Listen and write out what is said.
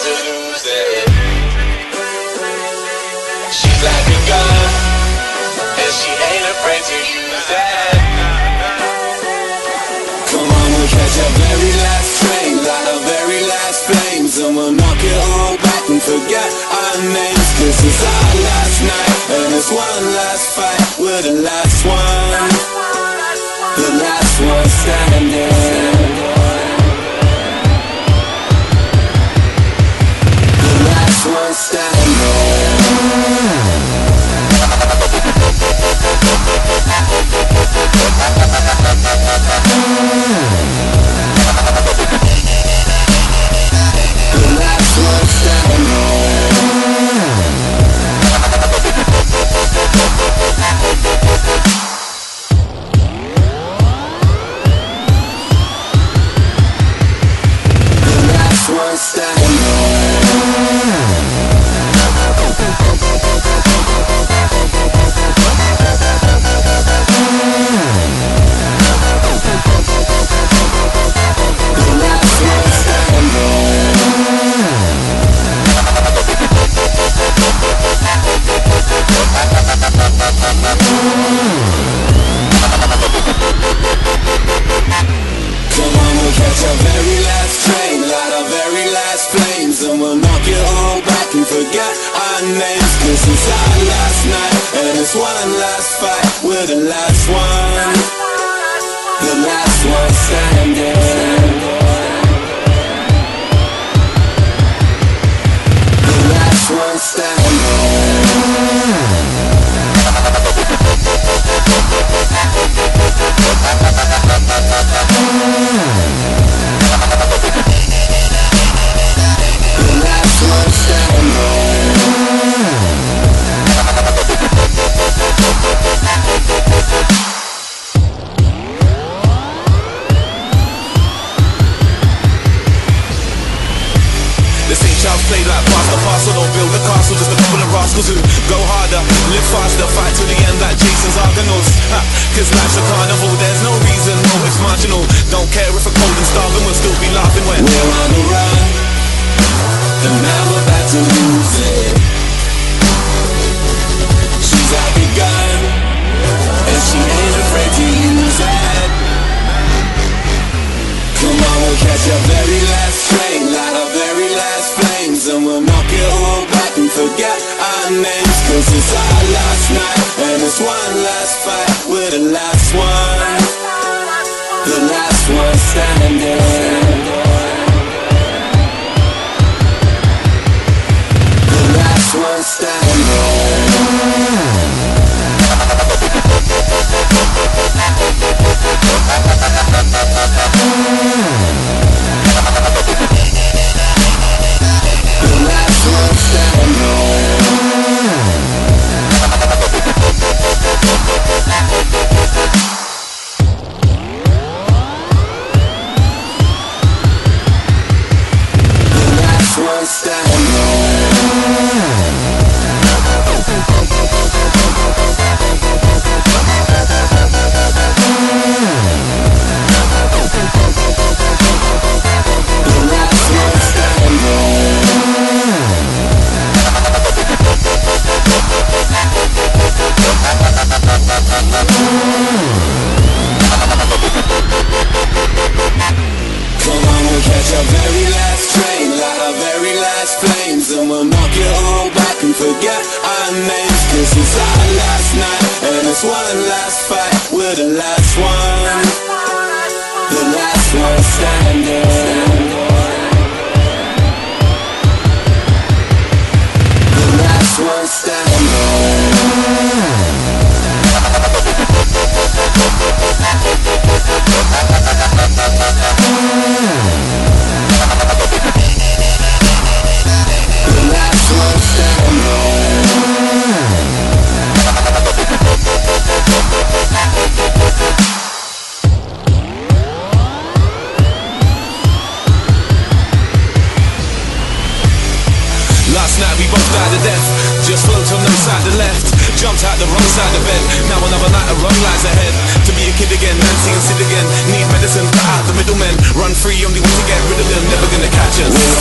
to lose it. She's like a gun, and she ain't afraid to use that. Come on, we'll catch our very last train, light our very last flames, and we'll knock it all back and forget our names. Cause it's our last night, and it's one last fight. We're the last one, the last one standing. The last one standing. The last one standing. Run free, only way to get rid of them, never gonna catch us.